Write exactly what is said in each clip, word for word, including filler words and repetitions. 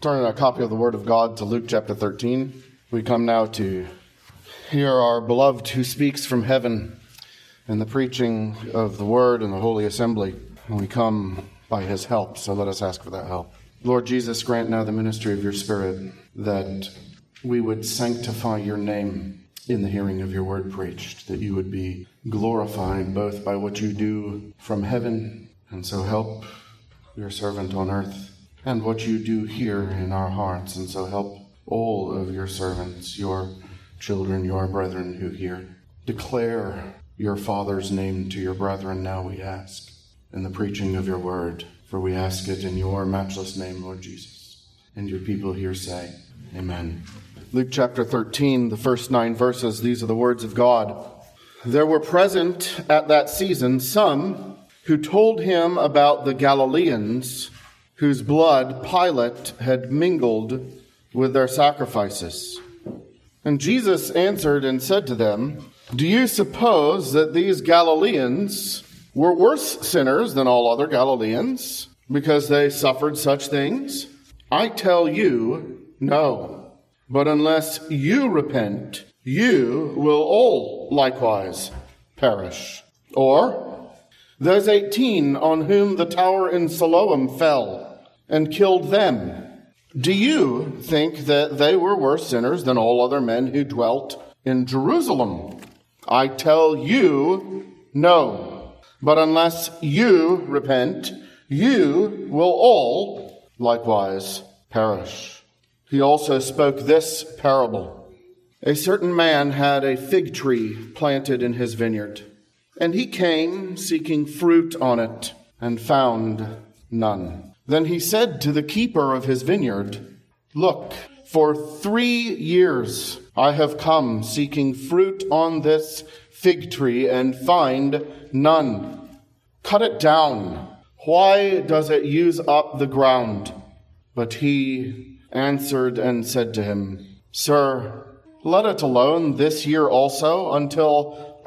Turning a copy of the Word of God to Luke chapter thirteen. We come now to hear our beloved who speaks from heaven in the preaching of the Word in the Holy Assembly. And we come by His help, so let us ask for that help. Lord Jesus, grant now the ministry of your Spirit, that we would sanctify your name in the hearing of your word preached, that you would be glorified both by what you do from heaven, and so help your servant on earth, and what you do here in our hearts, and so help all of your servants, your children, your brethren who hear. Declare your Father's name to your brethren now, we ask, in the preaching of your word, for we ask it in your matchless name, Lord Jesus. And your people here say, Amen. Luke chapter thirteen, the first nine verses, these are the words of God. There were present at that season some who told him about the Galileans, whose blood Pilate had mingled with their sacrifices. And Jesus answered and said to them, Do you suppose that these Galileans were worse sinners than all other Galileans, because they suffered such things? I tell you, no. But unless you repent, you will all likewise perish. Or, those eighteen on whom the tower in Siloam fell and killed them, do you think that they were worse sinners than all other men who dwelt in Jerusalem? I tell you, no. But unless you repent, you will all likewise perish. He also spoke this parable. A certain man had a fig tree planted in his vineyard, and he came seeking fruit on it and found none. Then he said to the keeper of his vineyard, Look, for three years I have come seeking fruit on this fig tree and find none. Cut it down. Why does it use up the ground? But he answered and said to him, Sir, let it alone this year also until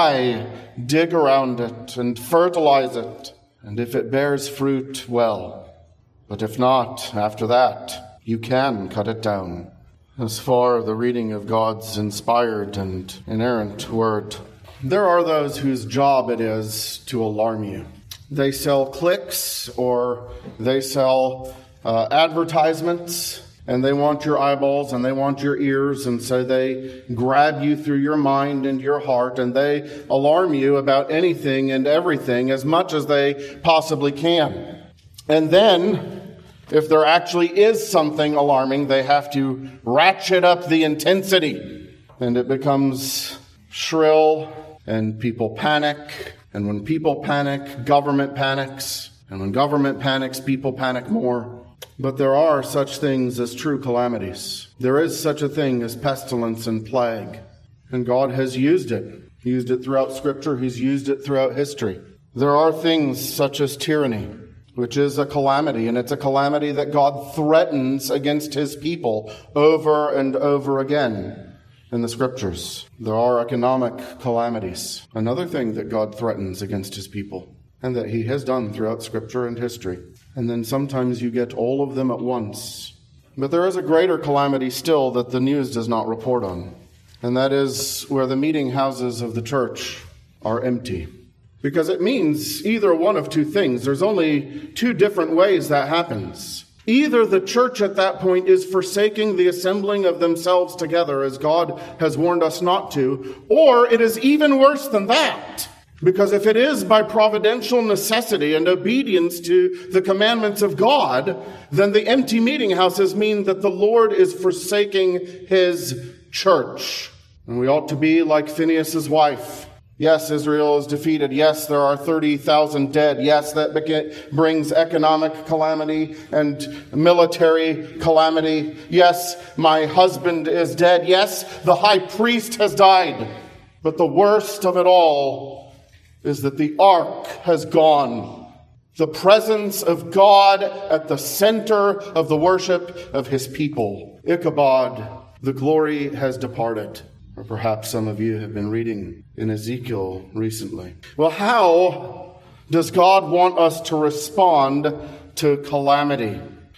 I dig around it and fertilize it. And if it bears fruit, well. But if not, after that, you can cut it down. As far the reading of God's inspired and inerrant word. There are those whose job it is to alarm you. They sell clicks or they sell uh, advertisements, and they want your eyeballs and they want your ears, and so they grab you through your mind and your heart, and they alarm you about anything and everything as much as they possibly can. And then, if there actually is something alarming, they have to ratchet up the intensity, and it becomes shrill, and people panic. And when people panic, government panics. And when government panics, people panic more. But there are such things as true calamities. There is such a thing as pestilence and plague. And God has used it. He used it throughout Scripture. He's used it throughout history. There are things such as tyranny, which is a calamity. And it's a calamity that God threatens against his people over and over again. In the Scriptures, there are economic calamities. Another thing that God threatens against his people, and that he has done throughout Scripture and history. And then sometimes you get all of them at once. But there is a greater calamity still that the news does not report on. And that is where the meeting houses of the church are empty. Because it means either one of two things. There's only two different ways that happens. Either the church at that point is forsaking the assembling of themselves together, as God has warned us not to, or it is even worse than that. Because if it is by providential necessity and obedience to the commandments of God, then the empty meeting houses mean that the Lord is forsaking his church. And we ought to be like Phinehas' wife. Yes, Israel is defeated. Yes, there are thirty thousand dead. Yes, that beca- brings economic calamity and military calamity. Yes, my husband is dead. Yes, the high priest has died. But the worst of it all is that the ark has gone. The presence of God at the center of the worship of his people. Ichabod, the glory has departed. Or perhaps some of you have been reading in Ezekiel recently. Well, how does God want us to respond to calamity?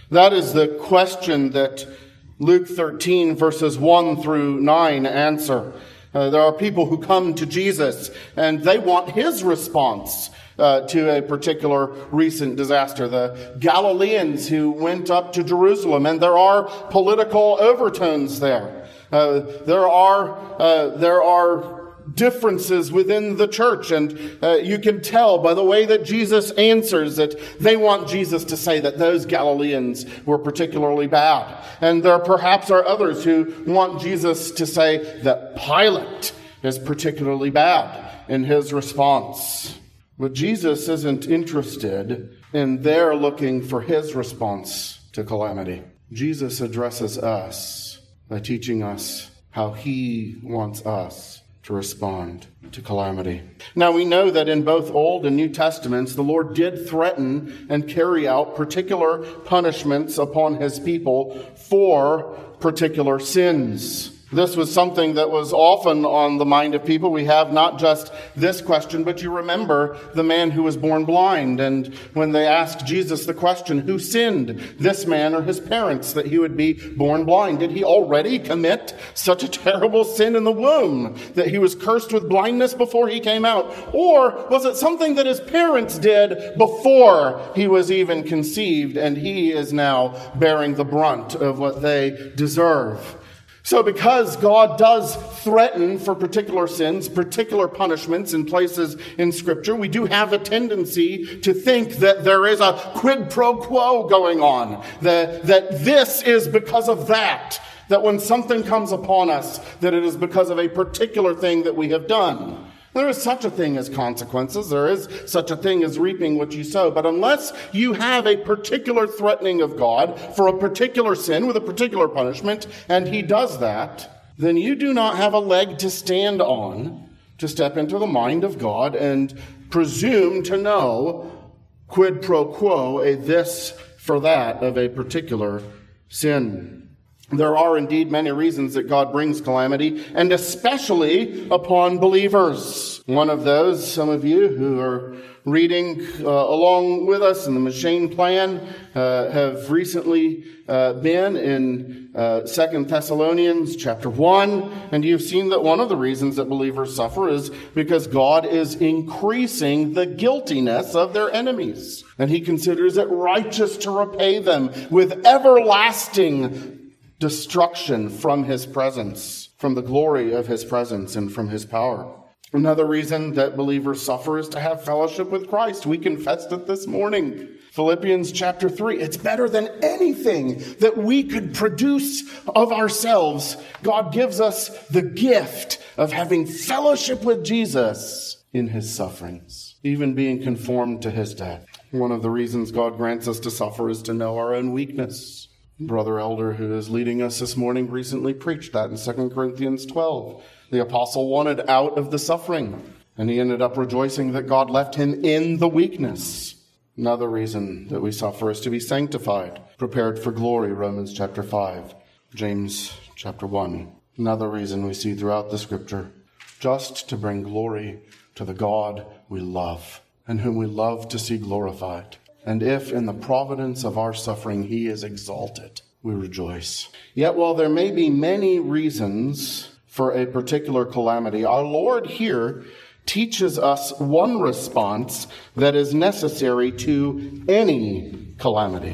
That is the question that Luke thirteen, verses one through nine answer. Uh, there are people who come to Jesus and they want his response uh, to a particular recent disaster. The Galileans who went up to Jerusalem, and there are political overtones there. Uh, there are uh, there are differences within the church, and uh, you can tell by the way that Jesus answers that they want Jesus to say that those Galileans were particularly bad. And there perhaps are others who want Jesus to say that Pilate is particularly bad in his response. But Jesus isn't interested in their looking for his response to calamity. Jesus addresses us by teaching us how he wants us to respond to calamity. Now, we know that in both Old and New Testaments, the Lord did threaten and carry out particular punishments upon his people for particular sins. This was something that was often on the mind of people. We have not just this question, but you remember the man who was born blind. And when they asked Jesus the question, who sinned, this man or his parents, that he would be born blind? Did he already commit such a terrible sin in the womb that he was cursed with blindness before he came out? Or was it something that his parents did before he was even conceived, and he is now bearing the brunt of what they deserve? So because God does threaten for particular sins, particular punishments in places in Scripture, we do have a tendency to think that there is a quid pro quo going on, that, that this is because of that, that when something comes upon us, that it is because of a particular thing that we have done. There is such a thing as consequences. There is such a thing as reaping what you sow. But unless you have a particular threatening of God for a particular sin with a particular punishment, and he does that, then you do not have a leg to stand on to step into the mind of God and presume to know quid pro quo, a this for that of a particular sin. There are indeed many reasons that God brings calamity, and especially upon believers. One of those, some of you who are reading uh, along with us in the Machine Plan uh, have recently uh, been in uh, Second Thessalonians chapter one, and you've seen that one of the reasons that believers suffer is because God is increasing the guiltiness of their enemies, and he considers it righteous to repay them with everlasting destruction from his presence, from the glory of his presence and from his power. Another reason that believers suffer is to have fellowship with Christ. We confessed it this morning. Philippians chapter three. It's better than anything that we could produce of ourselves. God gives us the gift of having fellowship with Jesus in his sufferings, even being conformed to his death. One of the reasons God grants us to suffer is to know our own weakness. Brother Elder, who is leading us this morning, recently preached that in Second Corinthians twelve. The apostle wanted out of the suffering, and he ended up rejoicing that God left him in the weakness. Another reason that we suffer is to be sanctified, prepared for glory, Romans chapter five, James chapter one. Another reason we see throughout the Scripture, just to bring glory to the God we love, and whom we love to see glorified. And if in the providence of our suffering he is exalted, we rejoice. Yet while there may be many reasons for a particular calamity, our Lord here teaches us one response that is necessary to any calamity.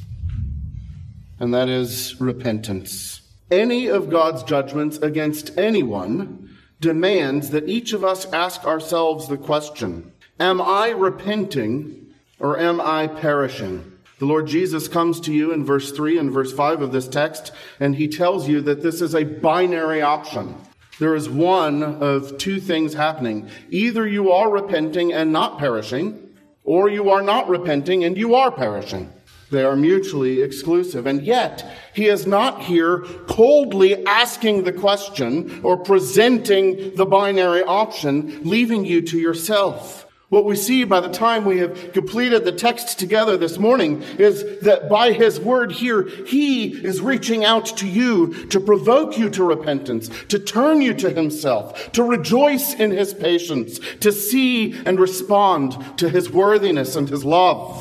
And that is repentance. Any of God's judgments against anyone demands that each of us ask ourselves the question, am I repenting or am I perishing? The Lord Jesus comes to you in verse three and verse five of this text, and he tells you that this is a binary option. There is one of two things happening. Either you are repenting and not perishing, or you are not repenting and you are perishing. They are mutually exclusive. And yet, he is not here coldly asking the question or presenting the binary option, leaving you to yourself. What we see by the time we have completed the text together this morning is that by his word here, he is reaching out to you to provoke you to repentance, to turn you to himself, to rejoice in his patience, to see and respond to his worthiness and his love.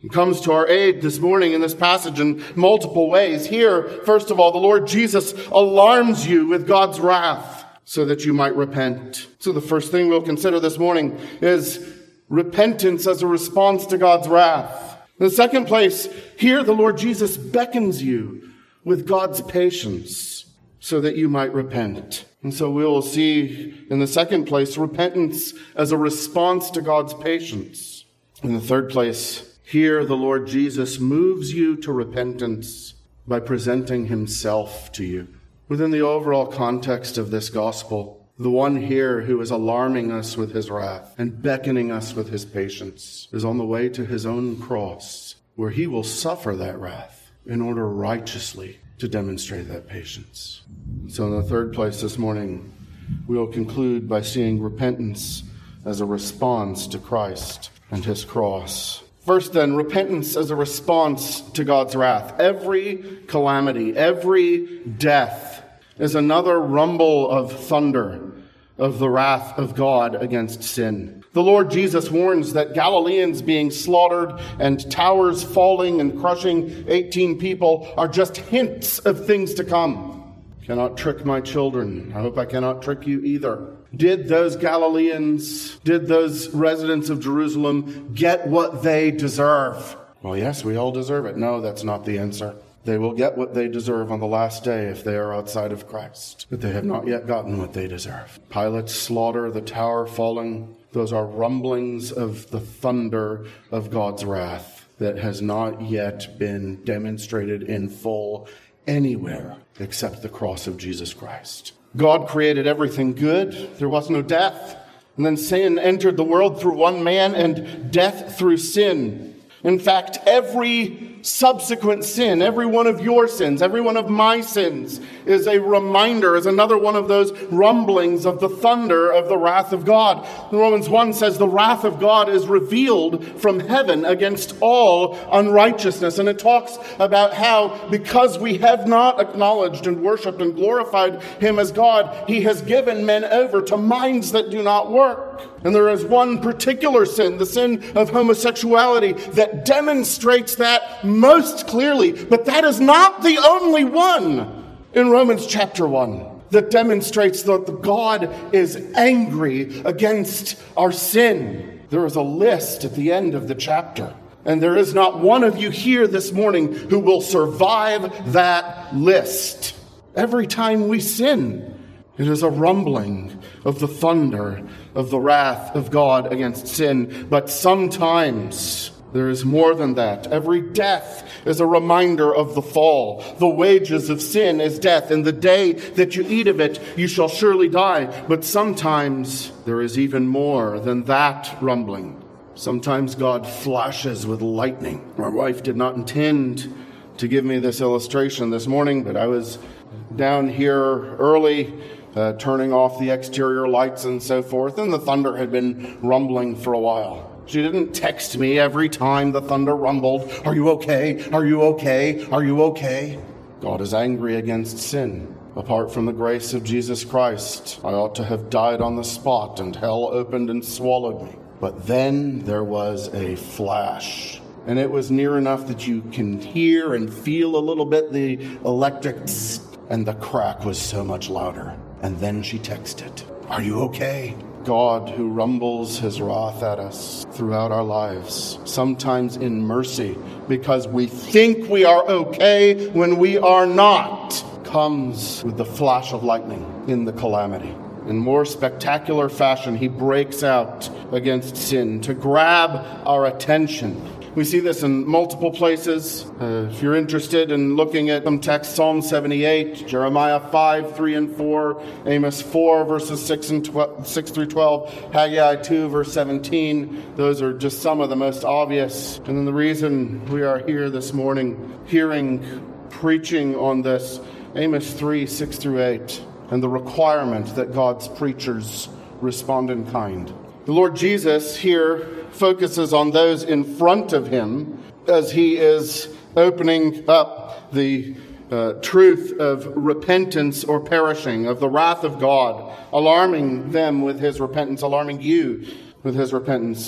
He comes to our aid this morning in this passage in multiple ways. Here, first of all, the Lord Jesus alarms you with God's wrath so that you might repent. So the first thing we'll consider this morning is repentance as a response to God's wrath. In the second place, here the Lord Jesus beckons you with God's patience so that you might repent. And so we will see in the second place, repentance as a response to God's patience. In the third place, here the Lord Jesus moves you to repentance by presenting himself to you. Within the overall context of this gospel, the one here who is alarming us with his wrath and beckoning us with his patience is on the way to his own cross, where he will suffer that wrath in order righteously to demonstrate that patience. So in the third place this morning, we will conclude by seeing repentance as a response to Christ and his cross. First then, repentance as a response to God's wrath. Every calamity, every death is another rumble of thunder of the wrath of God against sin. The Lord Jesus warns that Galileans being slaughtered and towers falling and crushing eighteen people are just hints of things to come. Cannot trick my children. I hope I cannot trick you either. Did those Galileans, did those residents of Jerusalem get what they deserve? Well, yes, we all deserve it. No, that's not the answer. They will get what they deserve on the last day if they are outside of Christ. But they have not yet gotten what they deserve. Pilate's slaughter, the tower falling, those are rumblings of the thunder of God's wrath that has not yet been demonstrated in full anywhere except the cross of Jesus Christ. God created everything good. There was no death. And then sin entered the world through one man and death through sin. In fact, every subsequent sin, every one of your sins, every one of my sins is a reminder, is another one of those rumblings of the thunder of the wrath of God. Romans one says the wrath of God is revealed from heaven against all unrighteousness. And it talks about how because we have not acknowledged and worshiped and glorified him as God, he has given men over to minds that do not work. And there is one particular sin, the sin of homosexuality, that demonstrates that most clearly. But that is not the only one in Romans chapter one that demonstrates that God is angry against our sin. There is a list at the end of the chapter. And there is not one of you here this morning who will survive that list. Every time we sin, it is a rumbling of the thunder of the wrath of God against sin. But sometimes there is more than that. Every death is a reminder of the fall. The wages of sin is death, and the day that you eat of it, you shall surely die. But sometimes there is even more than that rumbling. Sometimes God flashes with lightning. My wife did not intend to give me this illustration this morning, but I was down here early, Uh, turning off the exterior lights and so forth, and the thunder had been rumbling for a while. She didn't text me every time the thunder rumbled, "Are you okay? Are you okay? Are you okay?" God is angry against sin. Apart from the grace of Jesus Christ, I ought to have died on the spot and hell opened and swallowed me. But then there was a flash, and it was near enough that you can hear and feel a little bit the electric tss, and the crack was so much louder. And then she texted, "Are you okay?" God, who rumbles his wrath at us throughout our lives, sometimes in mercy, because we think we are okay when we are not, comes with the flash of lightning in the calamity. In more spectacular fashion, he breaks out against sin to grab our attention. We see this in multiple places. Uh, if you're interested in looking at some text, Psalm seventy-eight, Jeremiah five, three and four, Amos four, verses six and twelve, six through twelve, Haggai two, verse seventeen. Those are just some of the most obvious. And then the reason we are here this morning, hearing, preaching on this, Amos three, six through eight, and the requirement that God's preachers respond in kind. The Lord Jesus here focuses on those in front of him as he is opening up the uh, truth of repentance or perishing, of the wrath of God, alarming them with his repentance, alarming you with his repentance.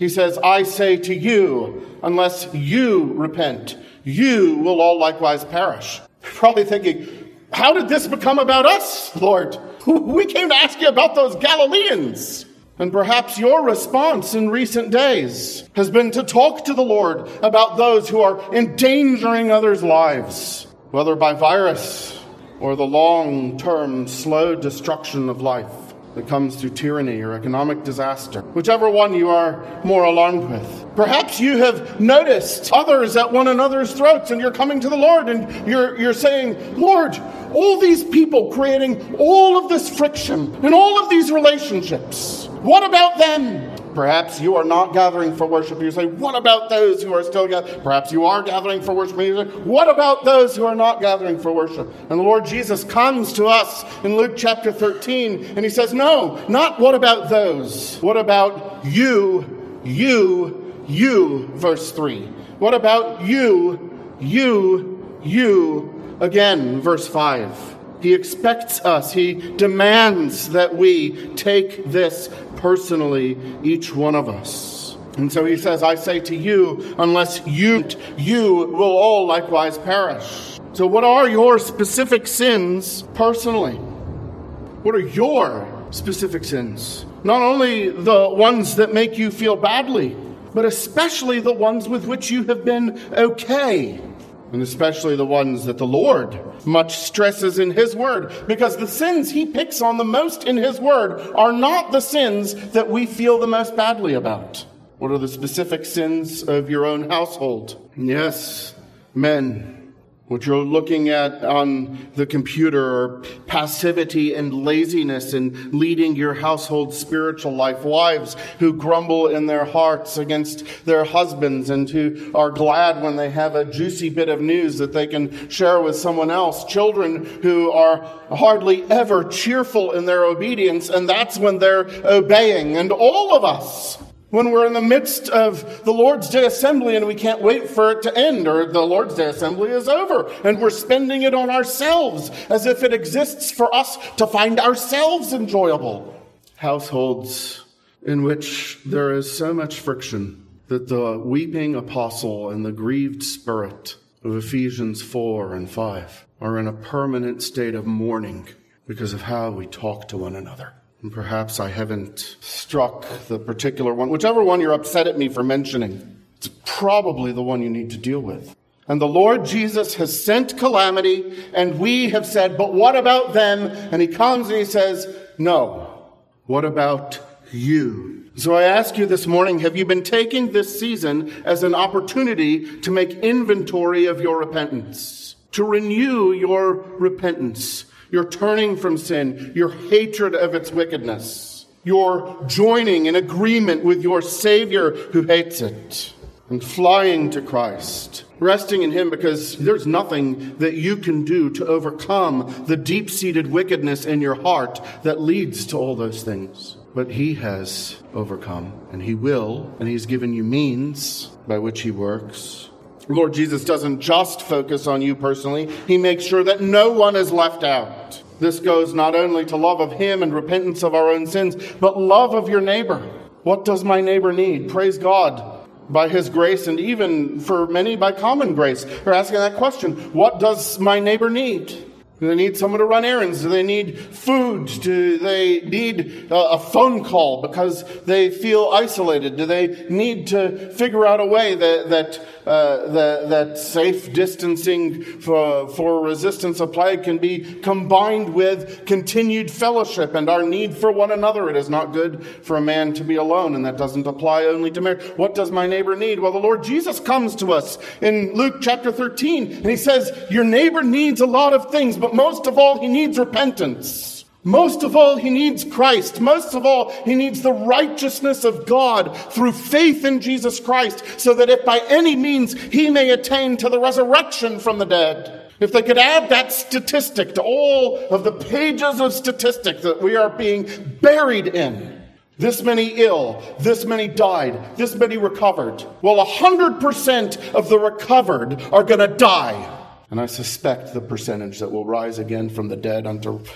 He says, I say to you, unless you repent, you will all likewise perish. You're probably thinking, how did this become about us, Lord? We came to ask you about those Galileans. And perhaps your response in recent days has been to talk to the Lord about those who are endangering others' lives, whether by virus or the long-term slow destruction of life that comes through tyranny or economic disaster, whichever one you are more alarmed with. Perhaps you have noticed others at one another's throats, and you're coming to the Lord and you're, you're saying, Lord, all these people creating all of this friction and all of these relationships, what about them? Perhaps you are not gathering for worship. You say, what about those who are still gathering? Perhaps you are gathering for worship. You say, what about those who are not gathering for worship? And the Lord Jesus comes to us in Luke chapter thirteen, and he says, no, not what about those. What about you, you, you, verse three. What about you, you, you, again, verse five. He expects us, he demands that we take this personally, each one of us. And so he says, I say to you, unless you, you will all likewise perish. So what are your specific sins personally? What are your specific sins? Not only the ones that make you feel badly, but especially the ones with which you have been okay. And especially the ones that the Lord much stresses in his word. Because the sins he picks on the most in his word are not the sins that we feel the most badly about. What are the specific sins of your own household? Yes, men. What you're looking at on the computer are passivity and laziness in leading your household spiritual life. Wives who grumble in their hearts against their husbands and who are glad when they have a juicy bit of news that they can share with someone else. Children who are hardly ever cheerful in their obedience, and that's when they're obeying. And all of us, when we're in the midst of the Lord's Day assembly and we can't wait for it to end, or the Lord's Day assembly is over and we're spending it on ourselves as if it exists for us to find ourselves enjoyable. Households in which there is so much friction that the weeping apostle and the grieved spirit of Ephesians four and five are in a permanent state of mourning because of how we talk to one another. And perhaps I haven't struck the particular one. Whichever one you're upset at me for mentioning, it's probably the one you need to deal with. And the Lord Jesus has sent calamity, and we have said, but what about them? And he comes and he says, no. What about you? So I ask you this morning, have you been taking this season as an opportunity to make inventory of your repentance? To renew your repentance? Your turning from sin, your hatred of its wickedness, your joining in agreement with your Savior who hates it, and flying to Christ, resting in him because there's nothing that you can do to overcome the deep-seated wickedness in your heart that leads to all those things. But he has overcome, and he will, and he's given you means by which he works. Lord Jesus doesn't just focus on you personally. He makes sure that no one is left out. This goes not only to love of him and repentance of our own sins, but love of your neighbor. What does my neighbor need? Praise God. By his grace, and even for many by common grace. We're asking that question. What does my neighbor need? Do they need someone to run errands? Do they need food? Do they need a phone call because they feel isolated? Do they need to figure out a way that that uh, that, that safe distancing for, for resistance of plague can be combined with continued fellowship and our need for one another? It is not good for a man to be alone, and that doesn't apply only to marriage. What does my neighbor need? Well, the Lord Jesus comes to us in Luke chapter thirteen, and he says, your neighbor needs a lot of things, but most of all, he needs repentance. Most of all, he needs Christ. Most of all, he needs the righteousness of God through faith in Jesus Christ, so that if by any means he may attain to the resurrection from the dead. If they could add that statistic to all of the pages of statistics that we are being buried in. This many ill, this many died, this many recovered. Well, one hundred percent of the recovered are going to die. And I suspect the percentage that will rise again from the dead unto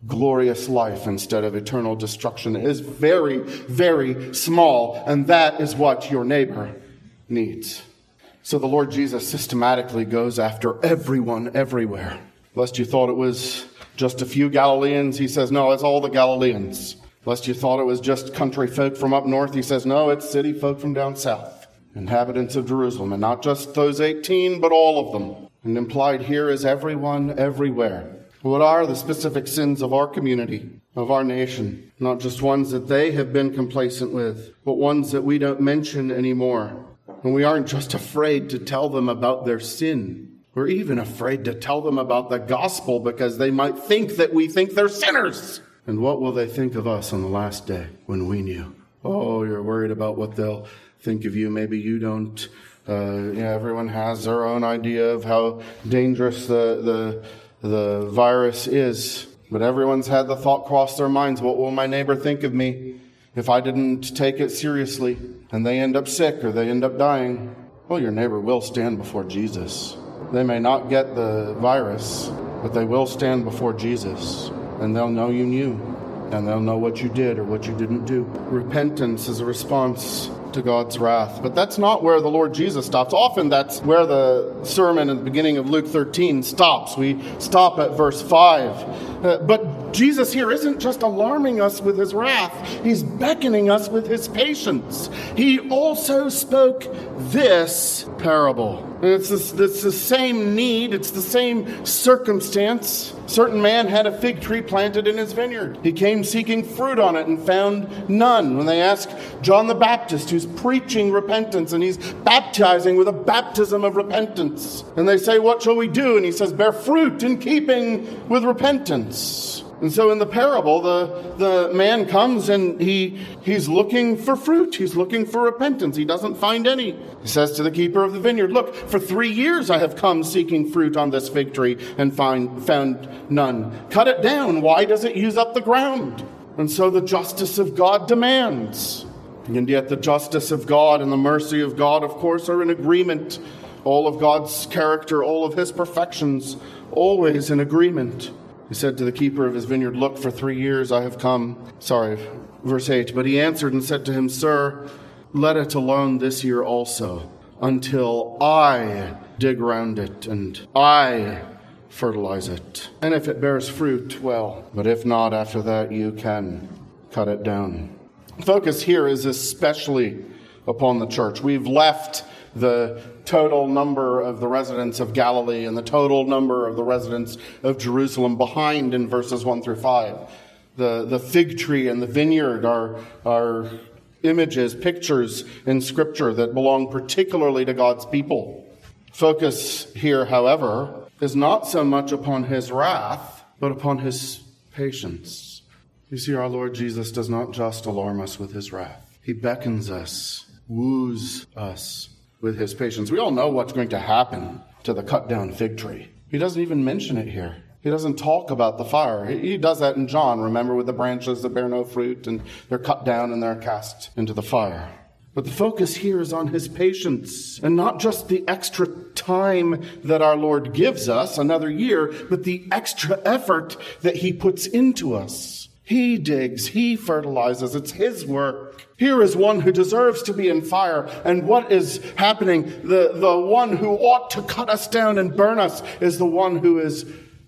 glorious life instead of eternal destruction is very, very small, and that is what your neighbor needs. So the Lord Jesus systematically goes after everyone everywhere. Lest you thought it was just a few Galileans, he says, no, it's all the Galileans. Lest you thought it was just country folk from up north, he says, no, it's city folk from down south. Inhabitants of Jerusalem, and not just those eighteen, but all of them. And implied here is everyone everywhere. What are the specific sins of our community, of our nation? Not just ones that they have been complacent with, but ones that we don't mention anymore. And we aren't just afraid to tell them about their sin. We're even afraid to tell them about the gospel because they might think that we think they're sinners. And what will they think of us on the last day when we knew? Oh, you're worried about what they'll think of you. Maybe you don't. Uh, yeah, everyone has their own idea of how dangerous the, the, the virus is. But everyone's had the thought cross their minds, what will my neighbor think of me if I didn't take it seriously? And they end up sick or they end up dying. Well, your neighbor will stand before Jesus. They may not get the virus, but they will stand before Jesus. And they'll know you knew. And they'll know what you did or what you didn't do. Repentance is a response to God's wrath. But that's not where the Lord Jesus stops. Often that's where the sermon at the beginning of Luke thirteen stops. We stop at verse five. Uh, but Jesus here isn't just alarming us with his wrath. He's beckoning us with his patience. He also spoke this parable. And it's, this, it's the same need. It's the same circumstance. A certain man had a fig tree planted in his vineyard. He came seeking fruit on it and found none. When they asked John the Baptist, who's preaching repentance, and he's baptizing with a baptism of repentance. And they say, what shall we do? And he says, bear fruit in keeping with repentance. And so in the parable, the, the man comes and he he's looking for fruit. He's looking for repentance. He doesn't find any. He says to the keeper of the vineyard, look, for three years I have come seeking fruit on this fig tree and find, found none. Cut it down. Why does it use up the ground? And so the justice of God demands. And yet the justice of God and the mercy of God, of course, are in agreement. All of God's character, all of his perfections, always in agreement. He said to the keeper of his vineyard, look, for three years I have come. Sorry, verse eight. But he answered and said to him, sir, let it alone this year also, until I dig round it and I fertilize it. And if it bears fruit, well, but if not, after that you can cut it down. The focus here is especially upon the church. We've left the total number of the residents of Galilee and the total number of the residents of Jerusalem behind in verses one through five. The, the fig tree and the vineyard are, are images, pictures in Scripture that belong particularly to God's people. Focus here, however, is not so much upon his wrath, but upon his patience. You see, our Lord Jesus does not just alarm us with his wrath. He beckons us, woos us with his patience. We all know what's going to happen to the cut down fig tree. He doesn't even mention it here. He doesn't talk about the fire. He does that in John, remember, with the branches that bear no fruit, and they're cut down and they're cast into the fire. But the focus here is on his patience, and not just the extra time that our Lord gives us, another year, but the extra effort that he puts into us. He digs, he fertilizes, it's his work. Here is one who deserves to be in fire. And what is happening? The, the one who ought to cut us down and burn us is the one who is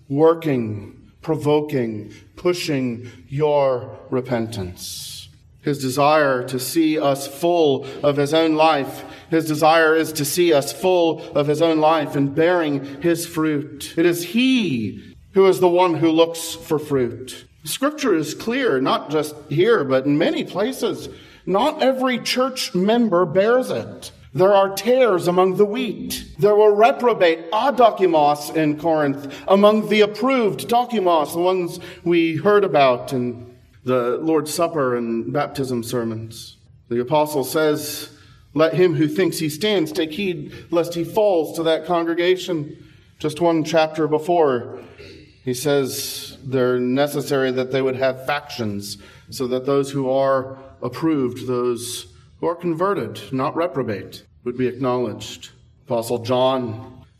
working, provoking, pushing your repentance. His desire to see us full of his own life. His desire is to see us full of his own life and bearing his fruit. It is he who is the one who looks for fruit. Scripture is clear, not just here, but in many places. Not every church member bears it. There are tares among the wheat. There were reprobate, adokimos in Corinth, among the approved, dokimos, the ones we heard about in the Lord's Supper and baptism sermons. The apostle says, let him who thinks he stands take heed lest he falls to that congregation. Just one chapter before, he says they're necessary that they would have factions so that those who are approved, those who are converted, not reprobate, would be acknowledged. Apostle John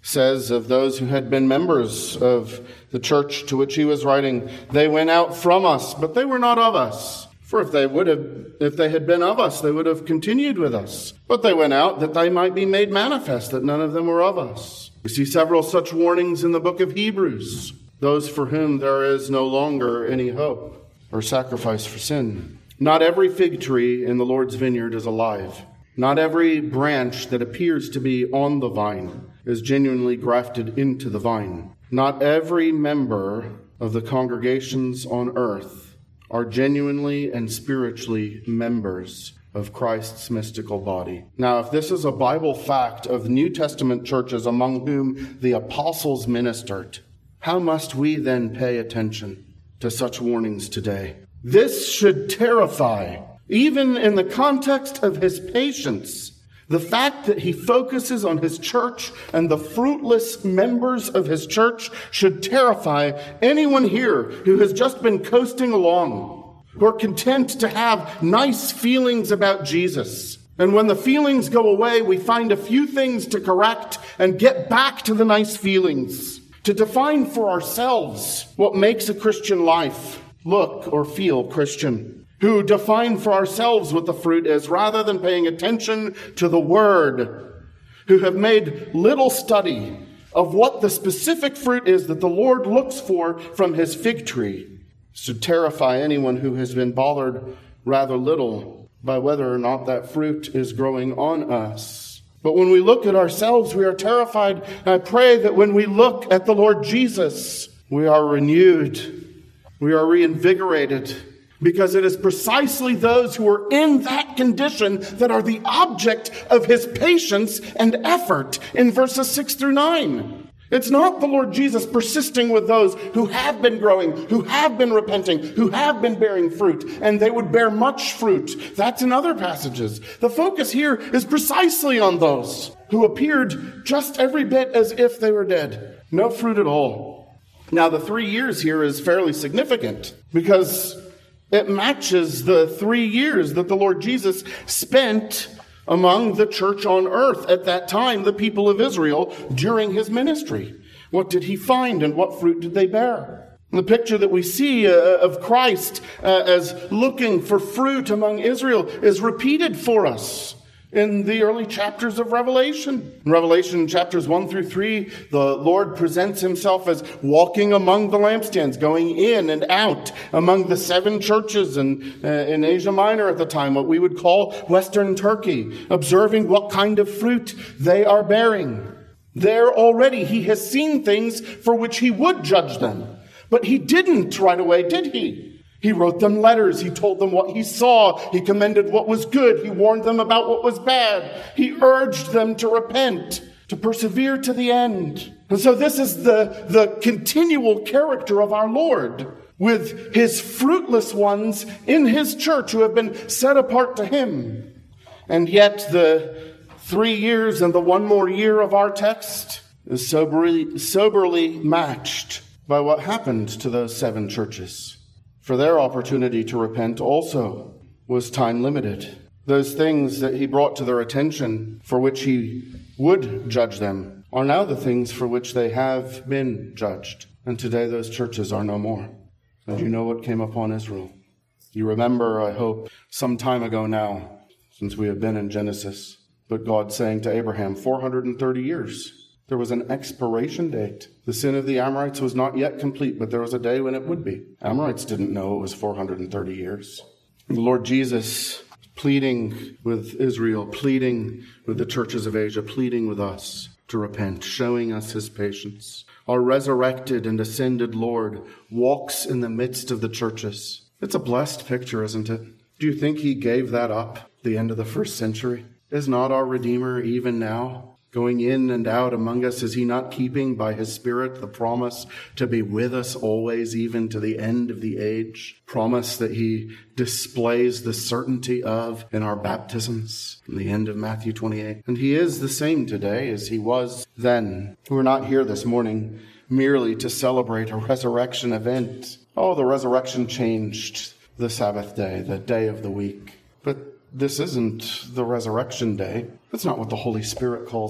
says of those who had been members of the church to which he was writing, "They went out from us, but they were not of us. For if they would have, if they had been of us, they would have continued with us. But they went out that they might be made manifest that none of them were of us." We see several such warnings in the book of Hebrews. Those for whom there is no longer any hope or sacrifice for sin. Not every fig tree in the Lord's vineyard is alive. Not every branch that appears to be on the vine is genuinely grafted into the vine. Not every member of the congregations on earth are genuinely and spiritually members of Christ's mystical body. Now, if this is a Bible fact of New Testament churches among whom the apostles ministered, how must we then pay attention to such warnings today? This should terrify, even in the context of his patience. The fact that he focuses on his church and the fruitless members of his church should terrify anyone here who has just been coasting along, who are content to have nice feelings about Jesus. And when the feelings go away, we find a few things to correct and get back to the nice feelings, to define for ourselves what makes a Christian life look or feel Christian. Who define for ourselves what the fruit is rather than paying attention to the word, who have made little study of what the specific fruit is that the Lord looks for from his fig tree, should terrify anyone who has been bothered rather little by whether or not that fruit is growing on us. But when we look at ourselves, we are terrified. And I pray that when we look at the Lord Jesus, we are renewed, we are reinvigorated, because it is precisely those who are in that condition that are the object of his patience and effort in verses six through nine. It's not the Lord Jesus persisting with those who have been growing, who have been repenting, who have been bearing fruit, and they would bear much fruit. That's in other passages. The focus here is precisely on those who appeared just every bit as if they were dead. No fruit at all. Now, the three years here is fairly significant because it matches the three years that the Lord Jesus spent among the church on earth at that time, the people of Israel, during his ministry. What did he find and what fruit did they bear? The picture that we see uh, of Christ uh, as looking for fruit among Israel is repeated for us in the early chapters of Revelation. In Revelation chapters one through three, the Lord presents himself as walking among the lampstands, going in and out among the seven churches in, uh, in Asia Minor at the time, what we would call Western Turkey, observing what kind of fruit they are bearing. There already he has seen things for which he would judge them. But he didn't right away, did he? He wrote them letters. He told them what he saw. He commended what was good. He warned them about what was bad. He urged them to repent, to persevere to the end. And so this is the, the continual character of our Lord, with his fruitless ones in his church who have been set apart to him. And yet the three years and the one more year of our text is soberly, soberly matched by what happened to those seven churches. For their opportunity to repent also was time limited. Those things that he brought to their attention for which he would judge them are now the things for which they have been judged. And today those churches are no more. And you know what came upon Israel. You remember, I hope, some time ago now, since we have been in Genesis, but God saying to Abraham, four hundred thirty years. There was an expiration date. The sin of the Amorites was not yet complete, but there was a day when it would be. Amorites didn't know it was four hundred thirty years. The Lord Jesus pleading with Israel, pleading with the churches of Asia, pleading with us to repent, showing us his patience. Our resurrected and ascended Lord walks in the midst of the churches. It's a blessed picture, isn't it? Do you think he gave that up at the end of the first century? Is not our Redeemer even now going in and out among us? Is he not keeping by his Spirit the promise to be with us always, even to the end of the age? Promise that he displays the certainty of in our baptisms in the end of Matthew twenty-eight. And he is the same today as he was then. We're not here this morning merely to celebrate a resurrection event. Oh, the resurrection changed the Sabbath day, the day of the week. But this isn't the resurrection day. That's not what the Holy Spirit calls it.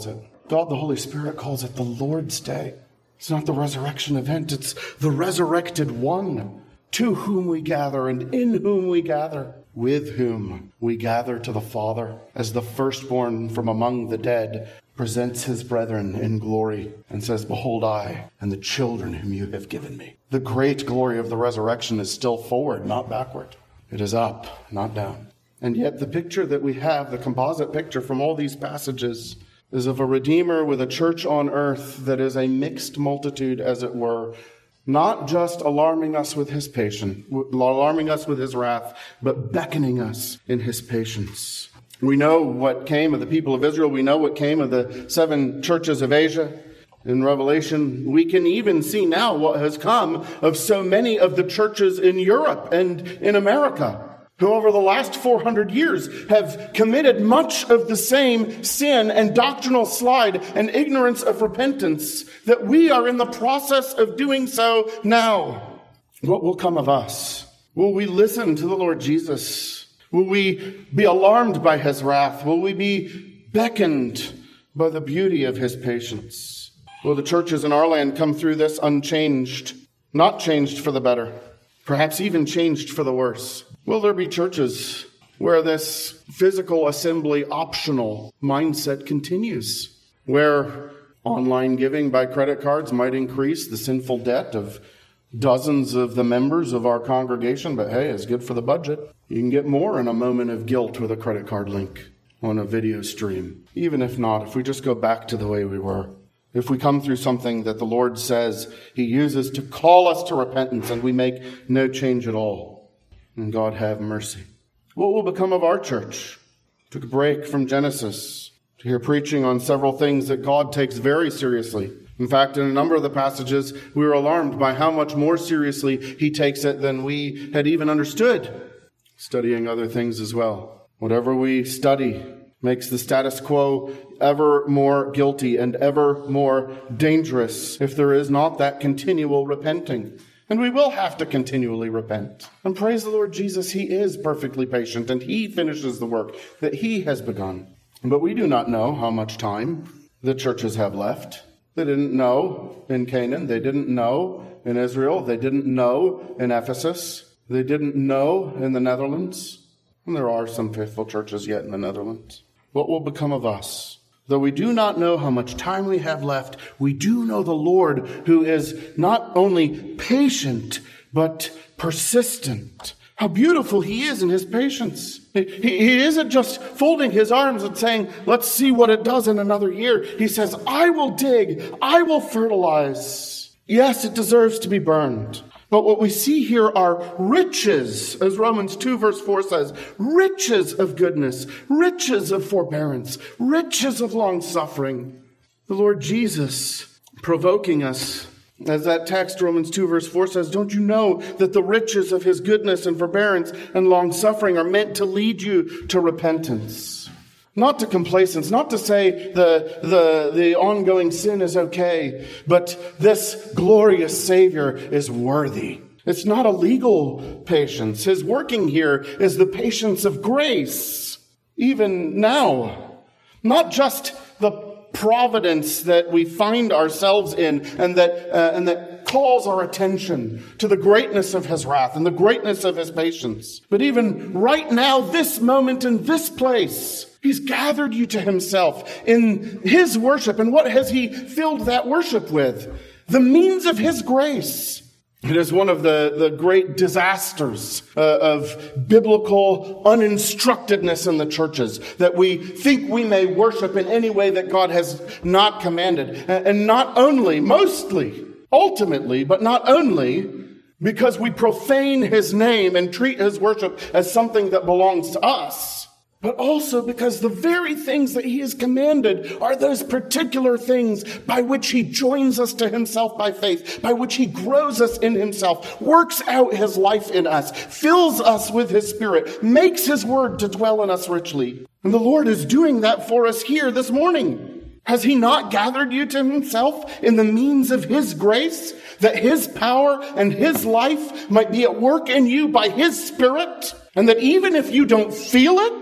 God the Holy Spirit calls it the Lord's Day. It's not the resurrection event, it's the resurrected one, to whom we gather and in whom we gather, with whom we gather to the Father, as the firstborn from among the dead presents his brethren in glory and says, behold, I and the children whom you have given me. The great glory of the resurrection is still forward, not backward. It is up, not down. And yet the picture that we have, the composite picture from all these passages, is of a Redeemer with a church on earth that is a mixed multitude, as it were, not just alarming us with his patience, alarming us with his wrath, but beckoning us in his patience. We know what came of the people of Israel. We know what came of the seven churches of Asia. In Revelation, we can even see now what has come of so many of the churches in Europe and in America, who over the last four hundred years have committed much of the same sin and doctrinal slide and ignorance of repentance that we are in the process of doing so now. What will come of us? Will we listen to the Lord Jesus? Will we be alarmed by his wrath? Will we be beckoned by the beauty of his patience? Will the churches in our land come through this unchanged, not changed for the better, perhaps even changed for the worse? Will there be churches where this physical assembly optional mindset continues, where online giving by credit cards might increase the sinful debt of dozens of the members of our congregation, but hey, it's good for the budget. You can get more in a moment of guilt with a credit card link on a video stream. Even if not, if we just go back to the way we were, if we come through something that the Lord says he uses to call us to repentance and we make no change at all, and God have mercy. What will become of our church? Took a break from Genesis to hear preaching on several things that God takes very seriously. In fact, in a number of the passages, we were alarmed by how much more seriously he takes it than we had even understood. Studying other things as well. Whatever we study makes the status quo ever more guilty and ever more dangerous if there is not that continual repenting. And we will have to continually repent. And praise the Lord Jesus, he is perfectly patient and he finishes the work that he has begun. But we do not know how much time the churches have left. They didn't know in Canaan. They didn't know in Israel. They didn't know in Ephesus. They didn't know in the Netherlands. And there are some faithful churches yet in the Netherlands. What will become of us? Though we do not know how much time we have left, we do know the Lord, who is not only patient, but persistent. How beautiful he is in his patience. He, he isn't just folding his arms and saying, let's see what it does in another year. He says, I will dig, I will fertilize. Yes, it deserves to be burned. But what we see here are riches, as Romans two verse four says, riches of goodness, riches of forbearance, riches of long suffering. The Lord Jesus provoking us, as that text, Romans two verse four says, don't you know that the riches of his goodness and forbearance and long suffering are meant to lead you to repentance? Not to complacence, not to say the, the, the ongoing sin is okay, but this glorious Savior is worthy. It's not a legal patience. His working here is the patience of grace, even now. Not just the providence that we find ourselves in and that, uh, and that calls our attention to the greatness of his wrath and the greatness of his patience. But even right now, this moment in this place, he's gathered you to himself in his worship. And what has he filled that worship with? The means of his grace. It is one of the, the great disasters uh, of biblical uninstructedness in the churches, that we think we may worship in any way that God has not commanded. And not only, mostly, ultimately, but not only because we profane his name and treat his worship as something that belongs to us, but also because the very things that he has commanded are those particular things by which he joins us to himself by faith, by which he grows us in himself, works out his life in us, fills us with his Spirit, makes his word to dwell in us richly. And the Lord is doing that for us here this morning. Has he not gathered you to himself in the means of his grace, that his power and his life might be at work in you by his Spirit? And that even if you don't feel it,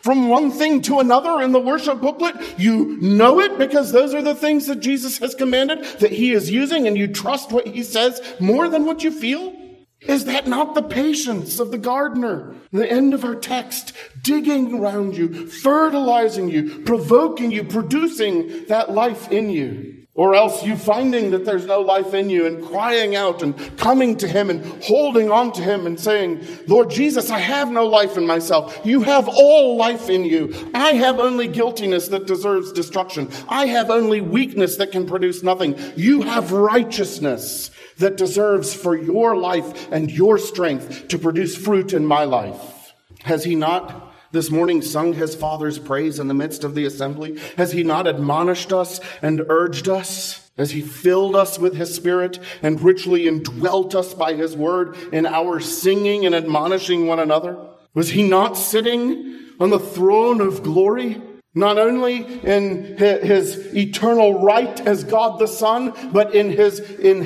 from one thing to another in the worship booklet? You know it because those are the things that Jesus has commanded that he is using, and you trust what he says more than what you feel? Is that not the patience of the gardener? The end of our text, digging around you, fertilizing you, provoking you, producing that life in you. Or else you finding that there's no life in you and crying out and coming to him and holding on to him and saying, Lord Jesus, I have no life in myself. You have all life in you. I have only guiltiness that deserves destruction. I have only weakness that can produce nothing. You have righteousness that deserves for your life and your strength to produce fruit in my life. Has he not this morning sung his Father's praise in the midst of the assembly? Has he not admonished us and urged us? Has he filled us with his Spirit and richly indwelt us by his word in our singing and admonishing one another? Was he not sitting on the throne of glory? Not only in his eternal right as God the Son, but in his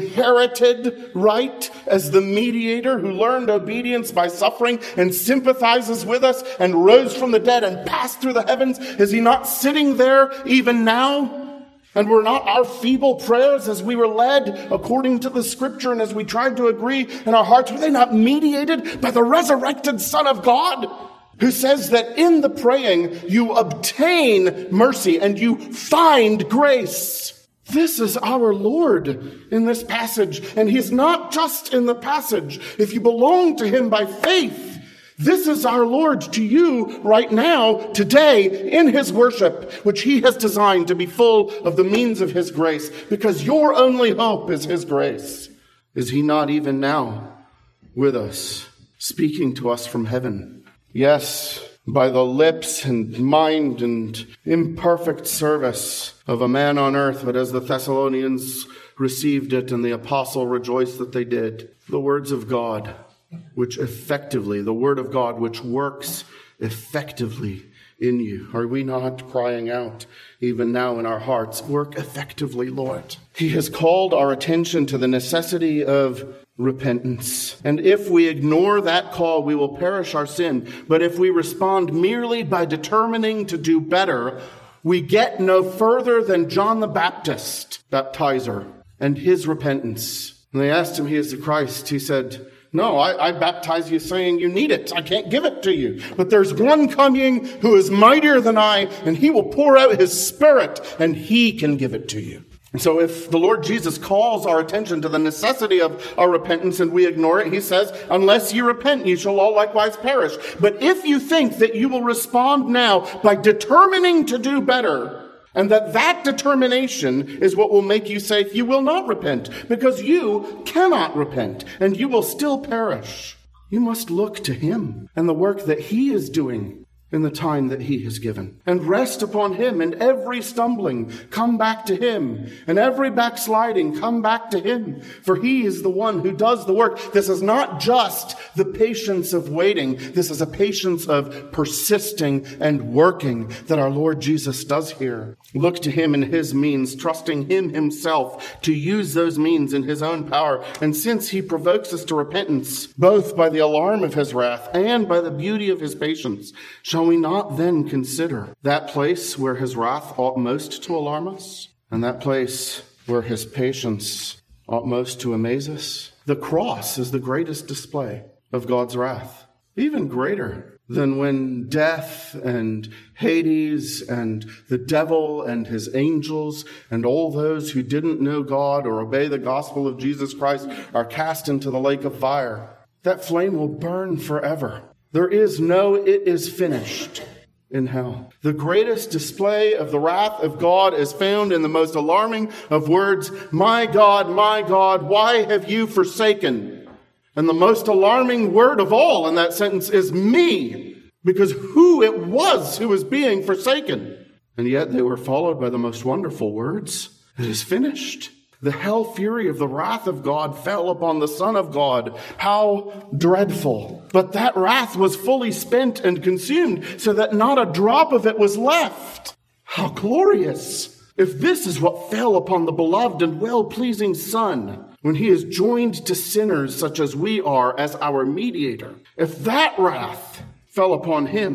inherited right as the mediator who learned obedience by suffering and sympathizes with us and rose from the dead and passed through the heavens. Is he not sitting there even now? And were not our feeble prayers as we were led according to the scripture and as we tried to agree in our hearts, were they not mediated by the resurrected Son of God? Who says that in the praying you obtain mercy and you find grace. This is our Lord in this passage. And he's not just in the passage. If you belong to him by faith, this is our Lord to you right now, today, in his worship, which he has designed to be full of the means of his grace, because your only hope is his grace. Is he not even now with us, speaking to us from heaven? Yes, by the lips and mind and imperfect service of a man on earth, but as the Thessalonians received it and the apostle rejoiced that they did, the words of God, which effectively, the word of God, which works effectively in you. Are we not crying out even now in our hearts, work effectively, Lord? He has called our attention to the necessity of repentance. And if we ignore that call, we will perish our sin. But if we respond merely by determining to do better, we get no further than John the Baptist, baptizer, and his repentance. And they asked him, he is the Christ. He said, no, I, I baptize you saying you need it. I can't give it to you. But there's one coming who is mightier than I, and he will pour out his Spirit, and he can give it to you. So if the Lord Jesus calls our attention to the necessity of our repentance and we ignore it, he says, unless you repent, you shall all likewise perish. But if you think that you will respond now by determining to do better, and that that determination is what will make you safe, you will not repent, because you cannot repent, and you will still perish. You must look to him and the work that he is doing in the time that he has given, and rest upon him. And every stumbling, come back to him, and every backsliding, come back to him, for he is the one who does the work. This is not just the patience of waiting. This is a patience of persisting and working that our Lord Jesus does here. Look to him and his means, trusting him himself to use those means in his own power. And since he provokes us to repentance, both by the alarm of his wrath and by the beauty of his patience, shall we not then consider that place where his wrath ought most to alarm us, and that place where his patience ought most to amaze us? The cross is the greatest display of God's wrath, even greater than when death and Hades and the devil and his angels and all those who didn't know God or obey the gospel of Jesus Christ are cast into the lake of fire. That flame will burn forever. There is no "it is finished" in hell. The greatest display of the wrath of God is found in the most alarming of words, "My God, my God, why have you forsaken?" And the most alarming word of all in that sentence is "me," because who it was who was being forsaken. And yet they were followed by the most wonderful words, "It is finished." The hell fury of the wrath of God fell upon the Son of God. How dreadful. But that wrath was fully spent and consumed, so that not a drop of it was left. How glorious. If this is what fell upon the beloved and well-pleasing Son, when he is joined to sinners such as we are as our mediator, if that wrath fell upon him,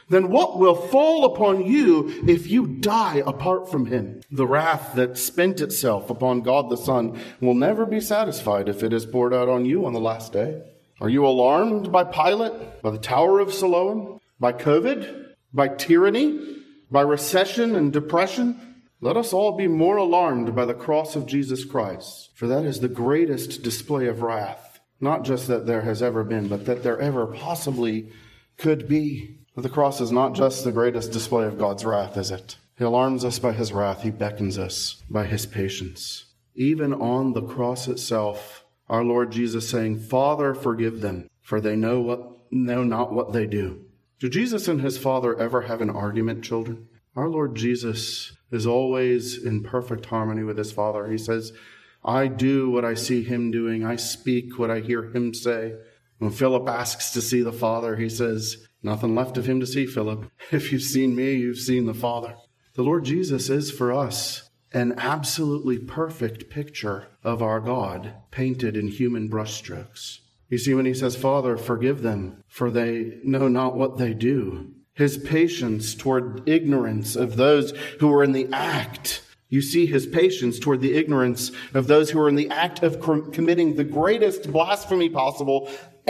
then what will fall upon you if you die apart from him? The wrath that spent itself upon God the Son will never be satisfied if it is poured out on you on the last day. Are you alarmed by Pilate, by the Tower of Siloam, by COVID, by tyranny, by recession and depression? Let us all be more alarmed by the cross of Jesus Christ, for that is the greatest display of wrath, not just that there has ever been, but that there ever possibly could be. The cross is not just the greatest display of God's wrath, is it? He alarms us by his wrath. He beckons us by his patience. Even on the cross itself, our Lord Jesus saying, Father, forgive them, for they know what know not what they do. Do Jesus and his Father ever have an argument, children? Our Lord Jesus is always in perfect harmony with his Father. He says, I do what I see him doing. I speak what I hear him say. When Philip asks to see the Father, he says, nothing left of him to see, Philip. If you've seen me, you've seen the Father. The Lord Jesus is for us an absolutely perfect picture of our God, painted in human brushstrokes. You see, when he says, Father, forgive them, for they know not what they do. His patience toward ignorance of those who are in the act. You see his patience toward the ignorance of those who are in the act of committing the greatest blasphemy possible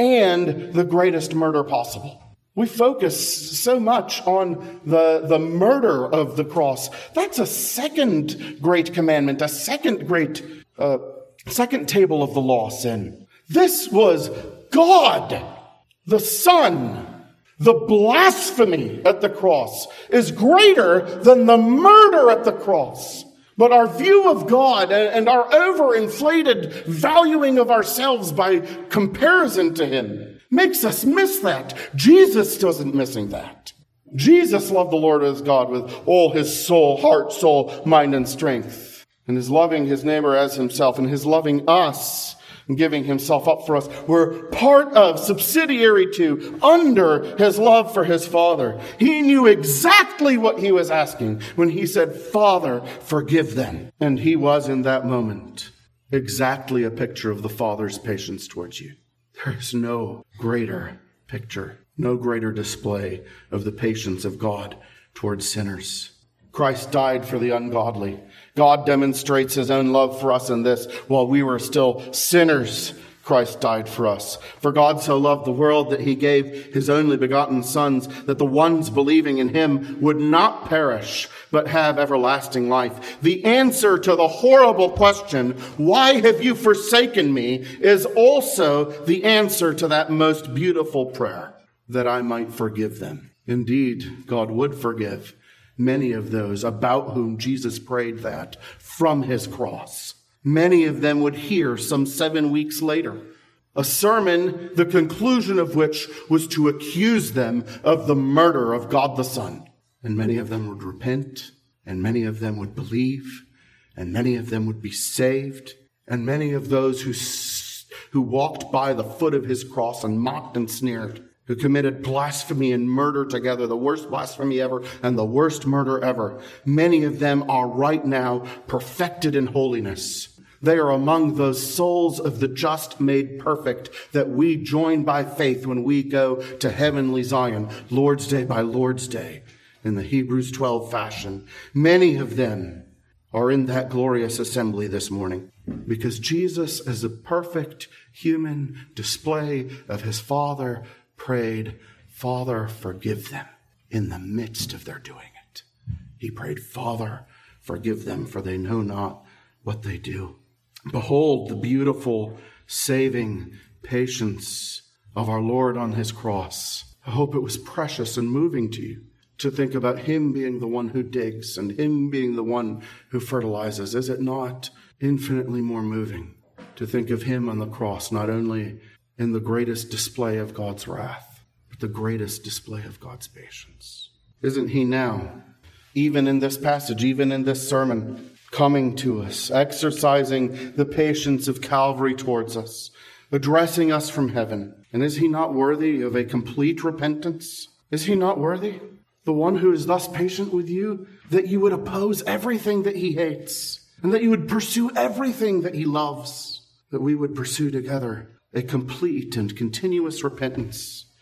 and the greatest murder possible. We focus so much on the, the murder of the cross. That's a second great commandment, a second great, uh, second table of the law sin. This was God, the Son. The blasphemy at the cross is greater than the murder at the cross. But our view of God and our overinflated valuing of ourselves by comparison to him makes us miss that. Jesus wasn't missing that. Jesus loved the Lord as God with all his soul, heart, soul, mind, and strength. And his loving his neighbor as himself, and his loving us and giving himself up for us, were part of, subsidiary to, under his love for his Father. He knew exactly what he was asking when he said, Father, forgive them. And he was in that moment exactly a picture of the Father's patience towards you. There is no greater picture, no greater display of the patience of God towards sinners. Christ died for the ungodly. God demonstrates his own love for us in this. While we were still sinners, Christ died for us. For God so loved the world that he gave his only begotten sons, that the ones believing in him would not perish, but have everlasting life. The answer to the horrible question, why have you forsaken me, is also the answer to that most beautiful prayer, that I might forgive them. Indeed, God would forgive many of those about whom Jesus prayed that from his cross. Many of them would hear some seven weeks later a sermon, the conclusion of which was to accuse them of the murder of God the Son. And many of them would repent, and many of them would believe, and many of them would be saved. And many of those who, who walked by the foot of his cross and mocked and sneered, who committed blasphemy and murder together, the worst blasphemy ever and the worst murder ever. Many of them are right now perfected in holiness. They are among those souls of the just made perfect that we join by faith when we go to heavenly Zion, Lord's Day by Lord's Day, in the Hebrews twelve fashion. Many of them are in that glorious assembly this morning because Jesus, as a perfect human display of his Father, prayed, Father, forgive them in the midst of their doing it. He prayed, Father, forgive them, for they know not what they do. Behold the beautiful, saving patience of our Lord on his cross. I hope it was precious and moving to you to think about him being the one who digs and him being the one who fertilizes. Is it not infinitely more moving to think of him on the cross, not only in the greatest display of God's wrath, but the greatest display of God's patience? Isn't he now, even in this passage, even in this sermon, coming to us, exercising the patience of Calvary towards us, addressing us from heaven? And is he not worthy of a complete repentance? Is he not worthy? The one who is thus patient with you, that you would oppose everything that he hates, and that you would pursue everything that he loves, that we would pursue together a complete and continuous repentance,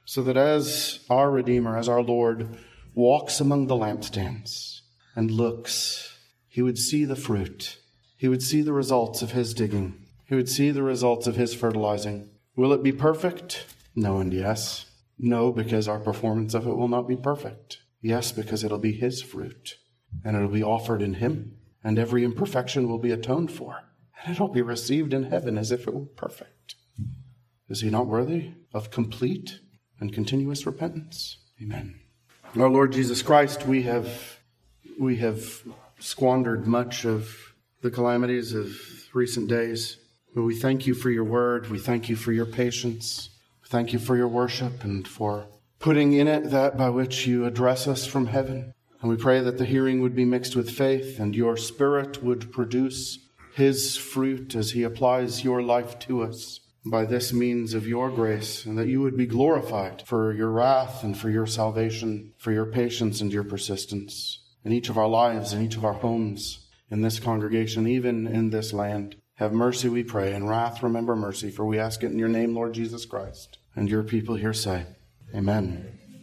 so that as our Redeemer, as our Lord, walks among the lampstands and looks, he would see the fruit. He would see the results of his digging. He would see the results of his fertilizing. Will it be perfect? No and yes. No, because our performance of it will not be perfect. Yes, because it'll be his fruit, and it'll be offered in him, and every imperfection will be atoned for, and it'll be received in heaven as if it were perfect. Is he not worthy of complete and continuous repentance? Amen. Our Lord Jesus Christ, we have we have squandered much of the calamities of recent days, but we thank you for your word. We thank you for your patience. We thank you for your worship and for putting in it that by which you address us from heaven. And we pray that the hearing would be mixed with faith and your Spirit would produce his fruit as he applies your life to us by this means of your grace, and that you would be glorified for your wrath and for your salvation, for your patience and your persistence in each of our lives, in each of our homes, in this congregation, even in this land. Have mercy, we pray, and wrath remember mercy, for we ask it in your name, Lord Jesus Christ. And your people here say, Amen.